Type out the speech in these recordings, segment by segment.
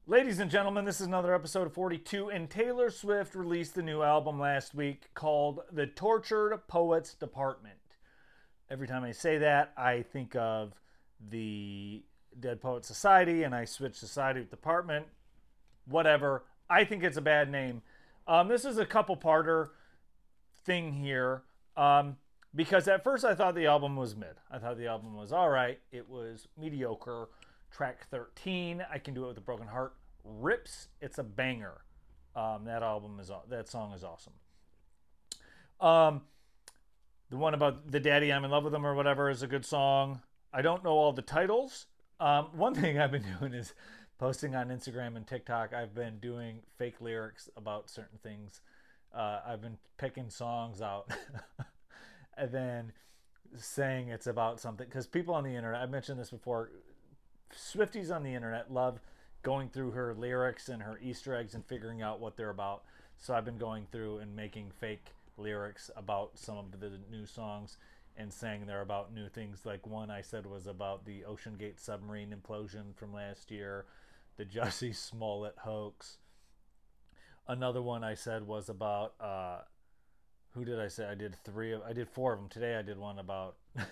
Ladies and gentlemen, this is another episode of 42, and Taylor Swift released a new album last week called The Tortured Poets Department. Every time I say that, I think of the Dead Poets Society, and I switch society with department. Whatever. I think it's a bad name. This is a couple-parter thing here, because at first I thought the album was mid. I thought the album was all right. It was mediocre. Track 13, I Can Do It With a Broken Heart, rips. It's a banger. That song is awesome. Um, the one about the daddy, I'm in love with him or whatever, is a good song. I don't know all the titles. One thing I've been doing is posting on Instagram and TikTok. I've been doing fake lyrics about certain things. I've been picking songs out and then saying it's about something, because people on the internet, I've mentioned this before, Swifties on the internet love going through her lyrics and her Easter eggs and figuring out what they're about. So I've been going through and making fake lyrics about some of the new songs and saying they're about new things. Like one I said was about the Ocean Gate submarine implosion from last year, the Jussie Smollett hoax. Another one I said was about who did I say? I did four of them today. I did one about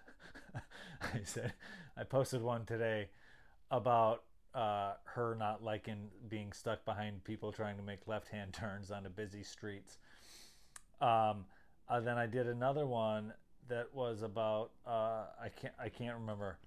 I posted one today about her not liking being stuck behind people trying to make left-hand turns on the busy streets. Then I did another one that was about I can't remember,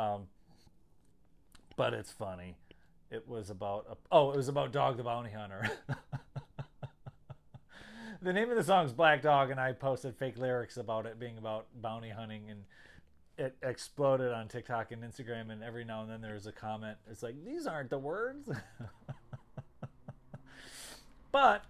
but it's funny. It was about Dog the Bounty Hunter. The name of the song is Black Dog, and I posted fake lyrics about it being about bounty hunting, and it exploded on TikTok and Instagram, and every now and then there's a comment. It's like, these aren't the words. But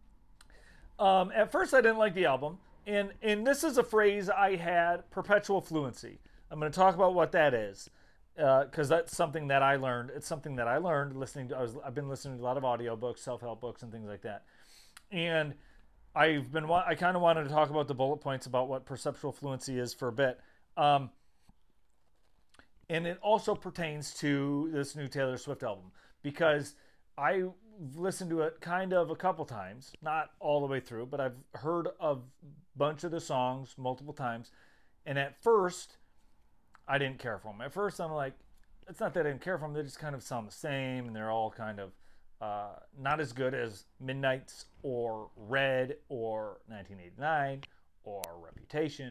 at first I didn't like the album. And this is a phrase I had, perpetual fluency. I'm going to talk about what that is, because that's something that I learned. It's something that I learned listening to, I've been listening to a lot of audiobooks, self-help books, and things like that. And I kind of wanted to talk about the bullet points about what perceptual fluency is for a bit. Um, and it also pertains to this new Taylor Swift album, because I listened to it kind of a couple times, not all the way through, but I've heard a bunch of the songs multiple times. And at first, I didn't care for them. At first, I'm like, it's not that I didn't care for them, they just kind of sound the same, and they're all kind of not as good as Midnight's or Red or 1989 or Reputation.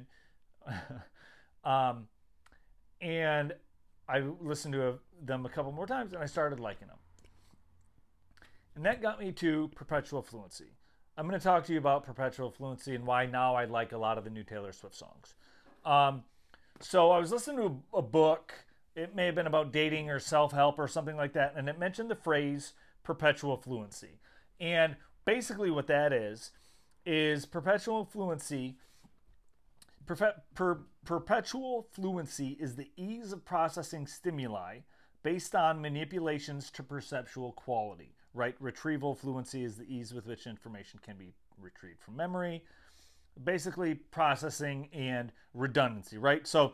um, and I listened to them a couple more times, and I started liking them. And that got me to perpetual fluency. I'm going to talk to you about perpetual fluency and why now I like a lot of the new Taylor Swift songs. Um, so I was listening to a book. It may have been about dating or self-help or something like that, and it mentioned the phrase perpetual fluency. And basically what that is perpetual fluency. Perpetual fluency is the ease of processing stimuli based on manipulations to perceptual quality, right? Retrieval fluency is the ease with which information can be retrieved from memory. Basically, processing and redundancy, right? So,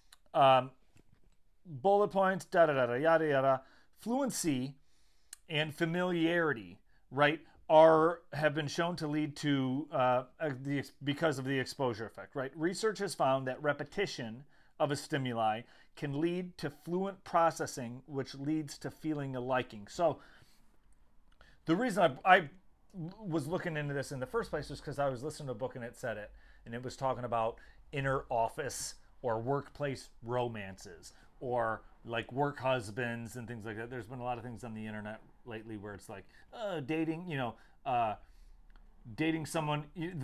bullet points, da da da da, yada yada. Fluency and familiarity, right, have been shown to lead to because of the exposure effect, right? Research has found that repetition of a stimuli can lead to fluent processing, which leads to feeling a liking. So the reason I was looking into this in the first place was because I was listening to a book and it said it, and it was talking about inner office or workplace romances, or like work husbands and things like that. There's been a lot of things on the internet lately where it's like dating, dating someone,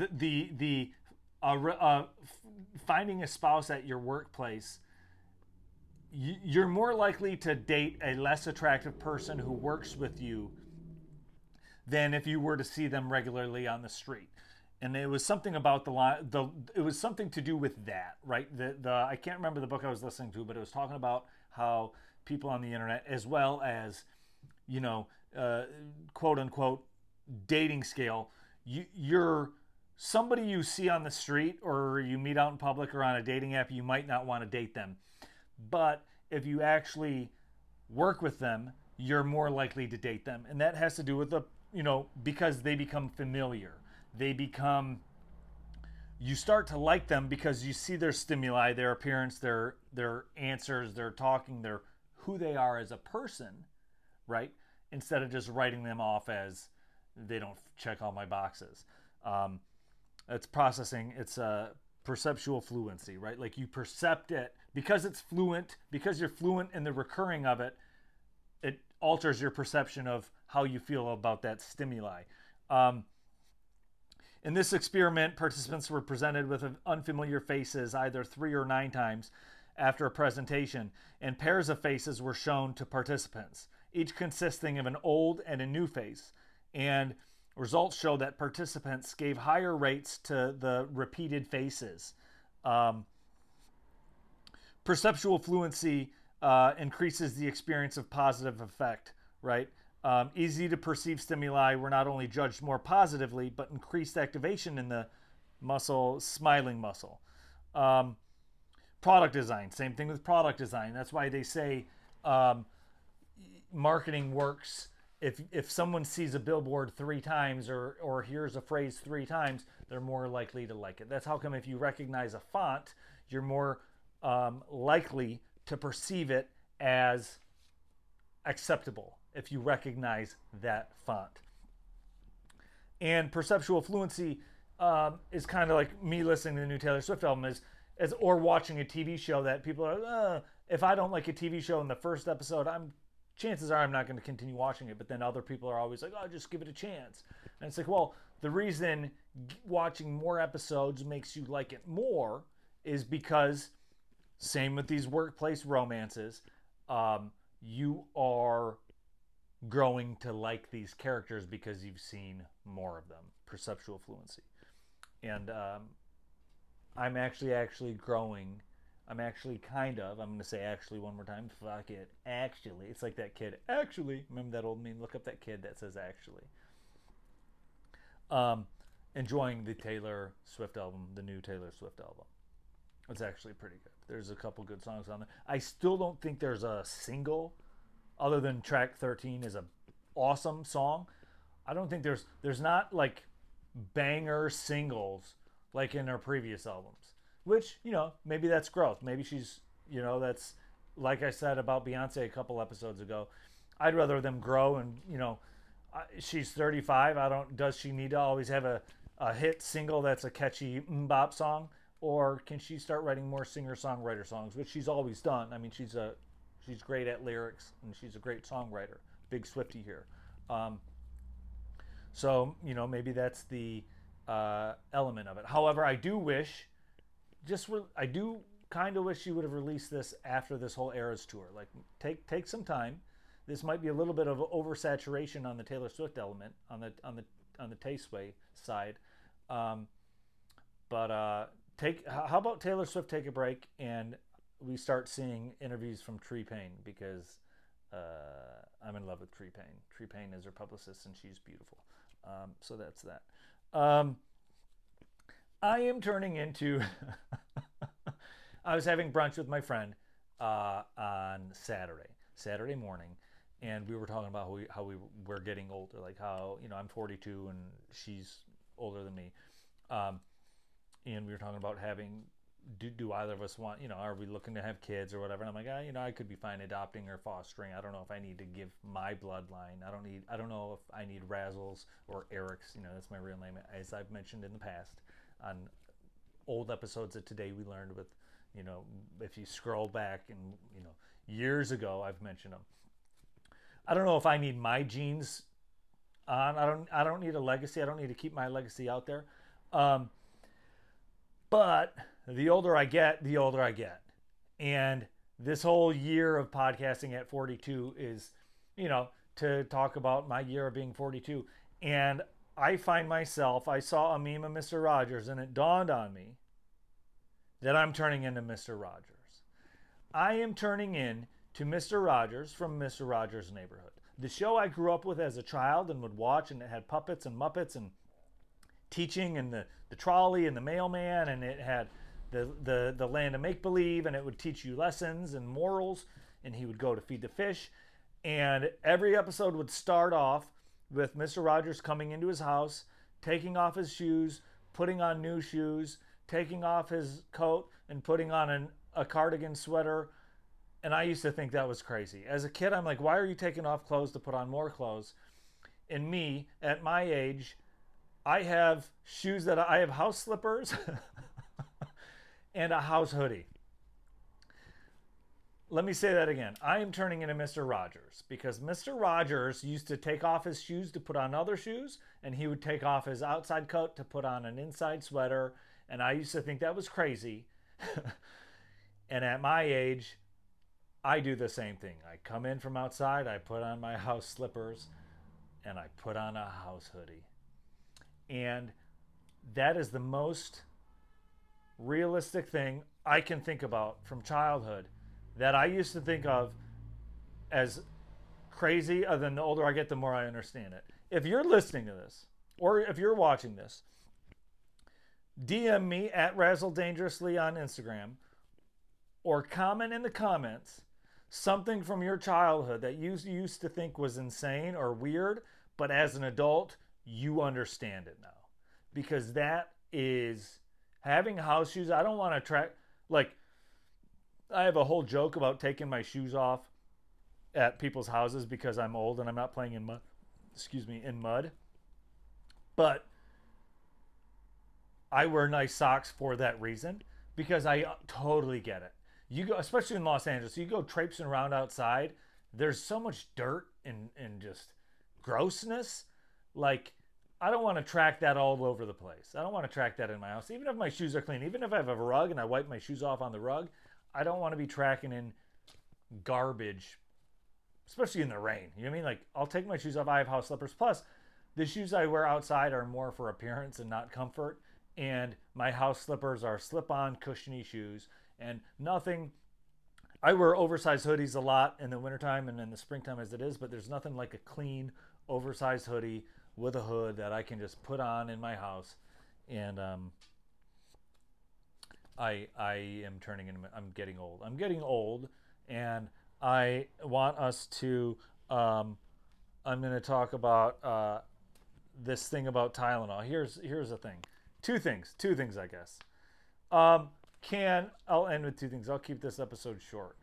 finding a spouse at your workplace. You're more likely to date a less attractive person who works with you than if you were to see them regularly on the street. And it was something about it was something to do with that, right? I can't remember the book I was listening to, but it was talking about how people on the internet, as well as, quote unquote dating scale, you're somebody you see on the street or you meet out in public or on a dating app, you might not want to date them. But if you actually work with them you're more likely to date them. And that has to do with because they become familiar. They become, you start to like them because you see their stimuli, their appearance, their answers, their talking, their who they are as a person, right? Instead of just writing them off as they don't check all my boxes. It's processing. It's perceptual fluency, right? Like you percept it because it's fluent, because you're fluent in the recurring of it. It alters your perception of how you feel about that stimuli. In this experiment, participants were presented with unfamiliar faces either 3 or 9 times after a presentation, and pairs of faces were shown to participants, each consisting of an old and a new face. And results show that participants gave higher rates to the repeated faces. Perceptual fluency increases the experience of positive effect, right? Easy to perceive stimuli were not only judged more positively, but increased activation in the muscle, smiling muscle. Product design, same thing with product design. That's why they say marketing works. If someone sees a billboard 3 times or hears a phrase 3 times, they're more likely to like it. That's how come if you recognize a font, you're more likely to perceive it as acceptable if you recognize that font. And perceptual fluency is kind of like me listening to the new Taylor Swift album or watching a TV show that people are, if I don't like a TV show in the first episode, chances are I'm not going to continue watching it. But then other people are always like, oh, just give it a chance. And it's like, well, the reason watching more episodes makes you like it more is because, same with these workplace romances, you are growing to like these characters because you've seen more of them. Perceptual fluency. And I'm actually growing. I'm going to say actually one more time. Fuck it. Actually. It's like that kid. Actually. Remember that old meme? Look up that kid that says actually. Enjoying the Taylor Swift album, the new Taylor Swift album. It's actually pretty good. There's a couple good songs on there. I still don't think there's a single other than track 13 is an awesome song. I don't think there's not like banger singles like in her previous albums, which, maybe that's growth. Maybe she's, that's like I said about Beyonce a couple episodes ago. I'd rather them grow and, she's 35. Does she need to always have a hit single that's a catchy bop song? Or can she start writing more singer-songwriter songs, which she's always done? I mean, she's great at lyrics, and she's a great songwriter. Big Swiftie here. So, maybe that's the element of it. However, I do kind of wish she would have released this after this whole Eras tour. Like, take some time. This might be a little bit of oversaturation on the Taylor Swift element, on the Tasteway side. How about Taylor Swift take a break and we start seeing interviews from Tree Payne, because I'm in love with Tree Payne. Tree Payne is her publicist and she's beautiful. So that's that. I am turning into I was having brunch with my friend on Saturday morning, and we were talking about how we were getting older, like how, I'm 42 and she's older than me. And we were talking about do either of us want, are we looking to have kids or whatever? And I'm like, I could be fine adopting or fostering. I don't know if I need to give my bloodline. I don't know if I need Razzles or Eric's, that's my real name. As I've mentioned in the past on old episodes of Today We Learned with, if you scroll back and, years ago, I've mentioned them. I don't know if I need my genes on. I don't need a legacy. I don't need to keep my legacy out there. But the older I get, the older I get. And this whole year of podcasting at 42 is, to talk about my year of being 42. And I find myself, I saw a meme of Mr. Rogers, and it dawned on me that I'm turning into Mr. Rogers. I am turning into Mr. Rogers from Mr. Rogers' Neighborhood. The show I grew up with as a child and would watch, and it had puppets and Muppets and teaching and the trolley and the mailman, and it had the land of make-believe, and it would teach you lessons and morals, and he would go to feed the fish. And every episode would start off with Mr. Rogers coming into his house, taking off his shoes, putting on new shoes, taking off his coat, and putting on a cardigan sweater. And I used to think that was crazy. As a kid, I'm like, why are you taking off clothes to put on more clothes? And me, at my age, I have shoes that I have house slippers and a house hoodie. Let me say that again. I am turning into Mr. Rogers because Mr. Rogers used to take off his shoes to put on other shoes, and he would take off his outside coat to put on an inside sweater. And I used to think that was crazy. And at my age, I do the same thing. I come in from outside, I put on my house slippers, and I put on a house hoodie. And that is the most realistic thing I can think about from childhood that I used to think of as crazy. Other than the older I get, the more I understand it. If you're listening to this, or if you're watching this, DM me at Razzle Dangerously on Instagram, or comment in the comments something from your childhood that you used to think was insane or weird, but as an adult, you understand it now. Because that is having house shoes. I don't want to track, like, I have a whole joke about taking my shoes off at people's houses because I'm old and I'm not playing in mud. In mud. But I wear nice socks for that reason because I totally get it. You go, especially in Los Angeles, you go traipsing around outside. There's so much dirt and just grossness. Like, I don't want to track that all over the place. I don't want to track that in my house. Even if my shoes are clean, even if I have a rug and I wipe my shoes off on the rug, I don't want to be tracking in garbage, especially in the rain. You know what I mean? Like, I'll take my shoes off. I have house slippers. Plus, the shoes I wear outside are more for appearance and not comfort. And my house slippers are slip-on, cushiony shoes. And nothing, I wear oversized hoodies a lot in the wintertime and in the springtime as it is, but there's nothing like a clean, oversized hoodie with a hood that I can just put on in my house. And I am turning into, I'm getting old. I'm getting old, and I want us to, I'm going to talk about this thing about Tylenol. Here's the thing. Two things, I guess. I'll end with two things. I'll keep this episode short.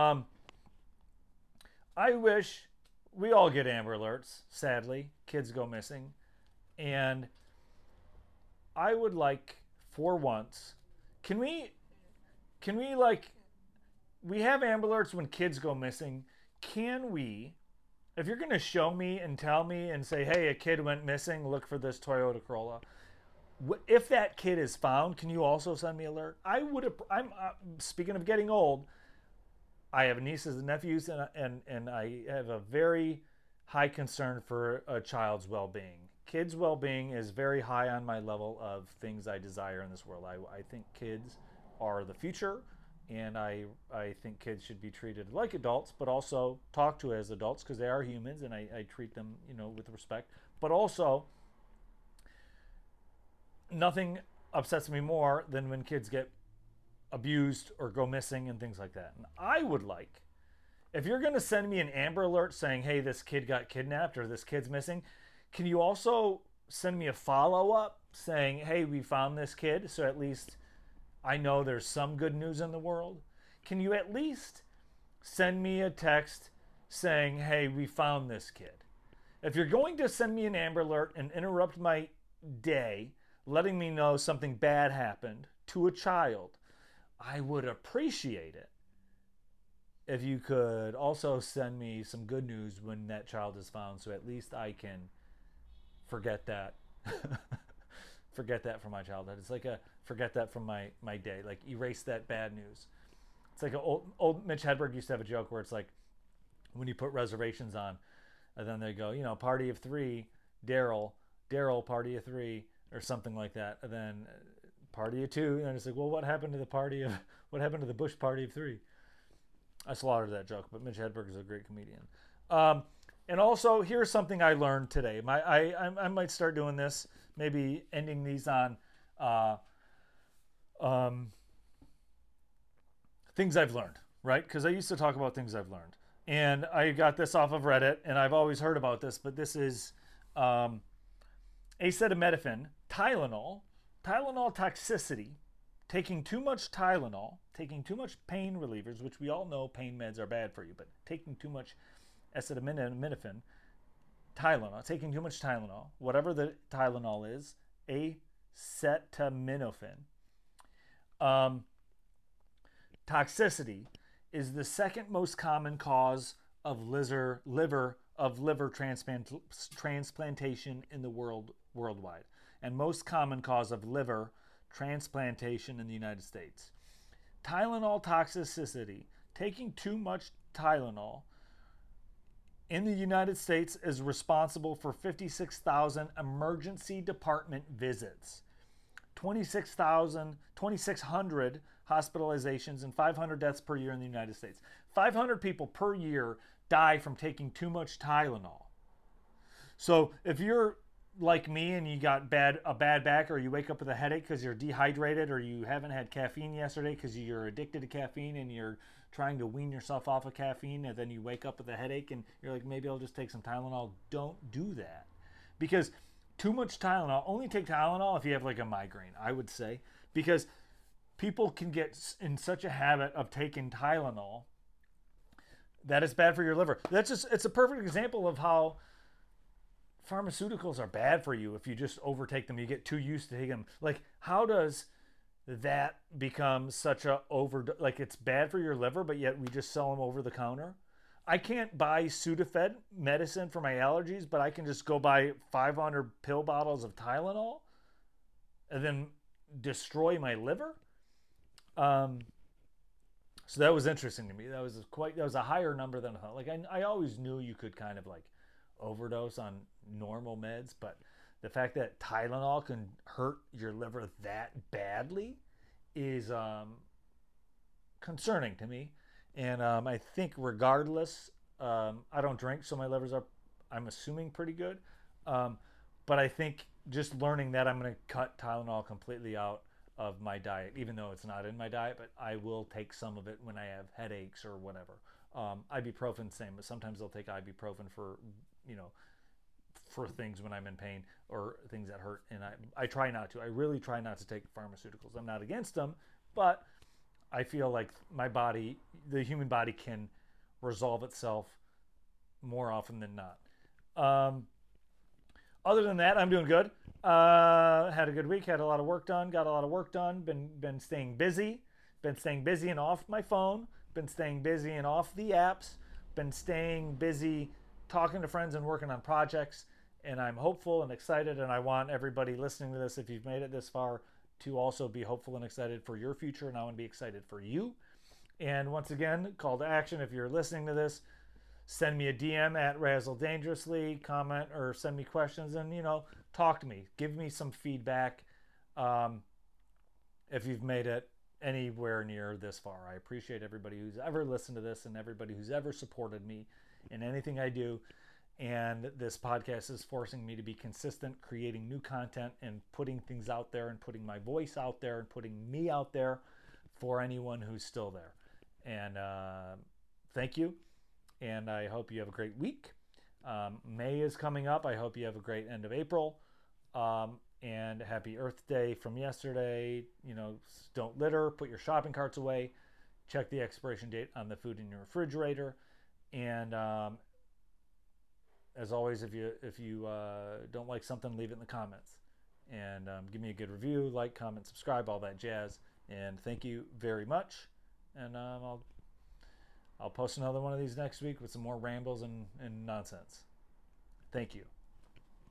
I wish we all get Amber Alerts. Sadly, kids go missing, and I would like, for once, can we like, we have Amber Alerts when kids go missing. Can we, if you're gonna show me and tell me and say, hey, a kid went missing, look for this Toyota Corolla. If that kid is found, can you also send me an alert? I'm speaking of getting old. I have nieces and nephews, and I have a very high concern for a child's well-being. Kids' well-being is very high on my level of things I desire in this world. I think kids are the future, and I think kids should be treated like adults, but also talked to as adults because they are humans, and I treat them, with respect. But also, nothing upsets me more than when kids get abused or go missing and things like that. And I would like, if you're going to send me an Amber Alert saying, hey, this kid got kidnapped or this kid's missing, can you also send me a follow-up saying, hey, we found this kid, so at least I know there's some good news in the world? Can you at least send me a text saying, hey, we found this kid? If you're going to send me an Amber Alert and interrupt my day, letting me know something bad happened to a child, I would appreciate it if you could also send me some good news when that child is found, so at least I can forget that forget that from my childhood. It's like a forget that from my day, like erase that bad news. It's like old Mitch Hedberg used to have a joke where it's like when you put reservations on, and then they go, party of three, Daryl, party of three, or something like that, and then party of two, and it's like, well, what happened to the Bush party of three? I slaughtered that joke, but Mitch Hedberg is a great comedian. And also, here's something I learned today. I might start doing this, maybe ending these on things I've learned, right? Because I used to talk about things I've learned. And I got this off of Reddit, and I've always heard about this, but this is um, acetaminophen, Tylenol, Tylenol toxicity, taking too much Tylenol, taking too much pain relievers, which we all know pain meds are bad for you, but taking too much acetaminophen, Tylenol, taking too much Tylenol, whatever the Tylenol is, acetaminophen. Um, Toxicity is the second most common cause of liver transplantation in the worldwide, and most common cause of liver transplantation in the United States. Tylenol toxicity, taking too much Tylenol in the United States, is responsible for 56,000 emergency department visits, 2,600 hospitalizations, and 500 deaths per year in the United States. 500 people per year die from taking too much Tylenol. So if you're like me and you got a bad back, or you wake up with a headache because you're dehydrated, or you haven't had caffeine yesterday because you're addicted to caffeine and you're trying to wean yourself off of caffeine, and then you wake up with a headache and you're like, maybe I'll just take some Tylenol. Don't do that, because too much Tylenol, only take Tylenol if you have like a migraine, I would say, because people can get in such a habit of taking Tylenol that it's bad for your liver. It's a perfect example of how pharmaceuticals are bad for you if you just overtake them. You get too used to taking them. Like, how does that become such a like it's bad for your liver, but yet we just sell them over the counter? I can't buy Sudafed medicine for my allergies, but I can just go buy 500 pill bottles of Tylenol and then destroy my liver. So that was interesting to me. That was a higher number than I thought. Like I always knew you could kind of like overdose on normal meds, but the fact that Tylenol can hurt your liver that badly is concerning to me. And I think regardless, I don't drink, so my livers are, I'm assuming, pretty good. Um, but I think just learning that, I'm going to cut Tylenol completely out of my diet, even though it's not in my diet, but I will take some of it when I have headaches or whatever. Ibuprofen, same, but sometimes I'll take ibuprofen for, you know, for things when I'm in pain or things that hurt. And I try not to. I really try not to take pharmaceuticals. I'm not against them, but I feel like my body, the human body, can resolve itself more often than not. Other than that, I'm doing good. Had a good week. Had a lot of work done. Got a lot of work done. Been staying busy. Been staying busy and off my phone. Been staying busy and off the apps. Been staying busy talking to friends and working on projects. And I'm hopeful and excited. And I want everybody listening to this, if you've made it this far, to also be hopeful and excited for your future. And I want to be excited for you. And once again, call to action. If you're listening to this, send me a DM at Razzle Dangerously, comment or send me questions, and talk to me. Give me some feedback if you've made it anywhere near this far. I appreciate everybody who's ever listened to this and everybody who's ever supported me in anything I do. And this podcast is forcing me to be consistent, creating new content and putting things out there and putting my voice out there and putting me out there for anyone who's still there. And thank you. And I hope you have a great week. May is coming up. I hope you have a great end of April. And happy Earth Day from yesterday. Don't litter. Put your shopping carts away. Check the expiration date on the food in your refrigerator. And as always, if you don't like something, leave it in the comments. And give me a good review, like, comment, subscribe, all that jazz. And thank you very much. And I'll post another one of these next week with some more rambles and nonsense. Thank you.